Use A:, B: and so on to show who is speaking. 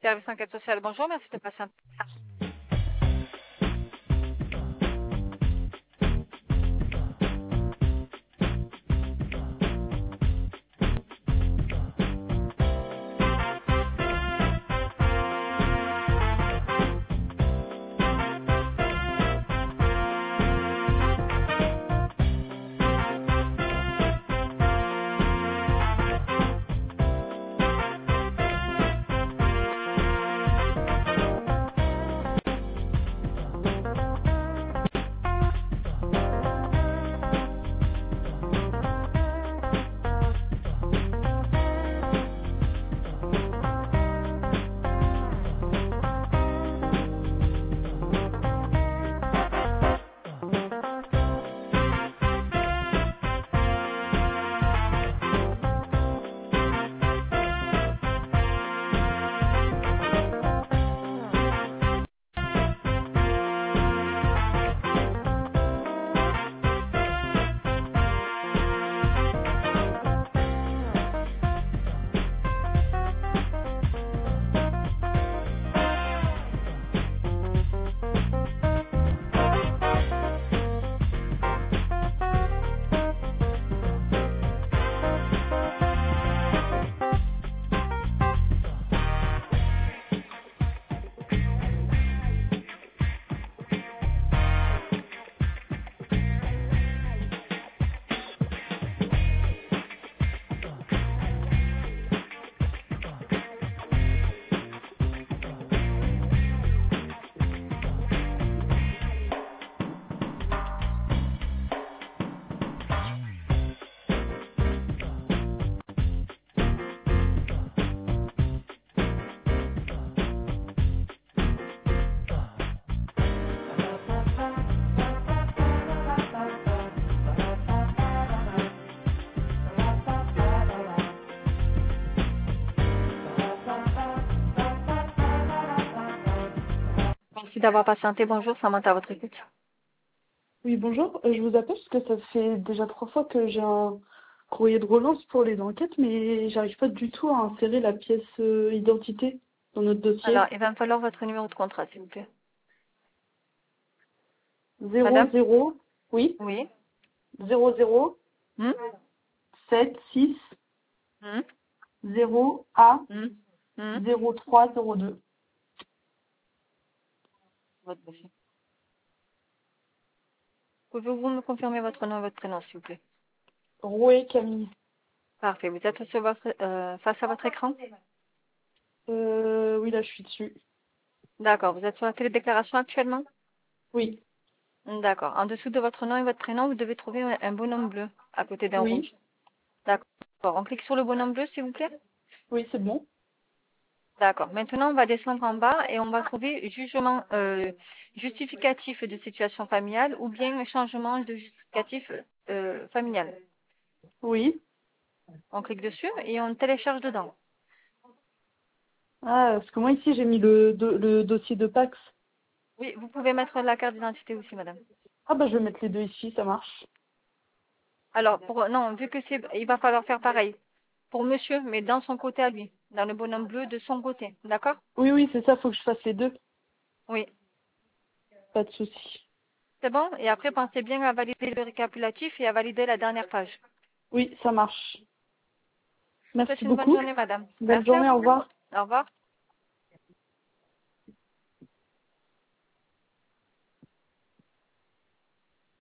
A: service enquête sociale. Bonjour, merci de patienter. Merci d'avoir patienté. Bonjour, Samantha, à votre écoute.
B: Oui, bonjour. Je vous appelle parce que ça fait déjà 3 fois que j'ai un courrier de relance pour les enquêtes, mais j'arrive pas du tout à insérer la pièce identité dans notre dossier.
A: Alors, il va me falloir votre numéro de contrat, s'il vous plaît.
B: 00,
A: Madame?
B: oui,
A: Oui.
B: 00
A: Hmm?
B: 7 6
A: Hmm?
B: 0 A
A: Hmm? Hmm?
B: 03 02.
A: Votre dossier. Pouvez-vous me confirmer votre nom et votre prénom, s'il vous plaît?
B: Rouet Camille.
A: Parfait. Vous êtes sur face à votre écran?
B: Oui, là je suis dessus.
A: D'accord. Vous êtes sur la télédéclaration actuellement?
B: Oui,
A: D'accord. En dessous de votre nom et votre prénom, vous devez trouver un bonhomme bleu à côté d'un
B: oui,
A: rouge. D'accord. On clique sur le bonhomme bleu, s'il vous plaît.
B: oui, c'est bon.
A: D'accord. Maintenant, on va descendre en bas et on va trouver jugement justificatif de situation familiale ou bien changement de justificatif familial.
B: Oui.
A: On clique dessus et on télécharge dedans.
B: Ah, parce que moi ici j'ai mis le dossier de Pax.
A: Oui, vous pouvez mettre la carte d'identité aussi, madame.
B: Ah bah je vais mettre les deux ici, ça marche.
A: Alors, non, vu que il va falloir faire pareil pour monsieur, mais dans son côté à lui, dans le bonhomme bleu de son côté. D'accord?
B: Oui, oui, c'est ça, faut que je fasse les deux.
A: Oui.
B: Pas de souci.
A: C'est bon? Et après, pensez bien à valider le récapitulatif et à valider la dernière page.
B: Oui, ça marche.
A: Je vous souhaite
B: Merci
A: une bonne
B: beaucoup.
A: journée, madame.
B: Bonne
A: Merci à
B: journée, au
A: vous.
B: revoir.
A: Au revoir.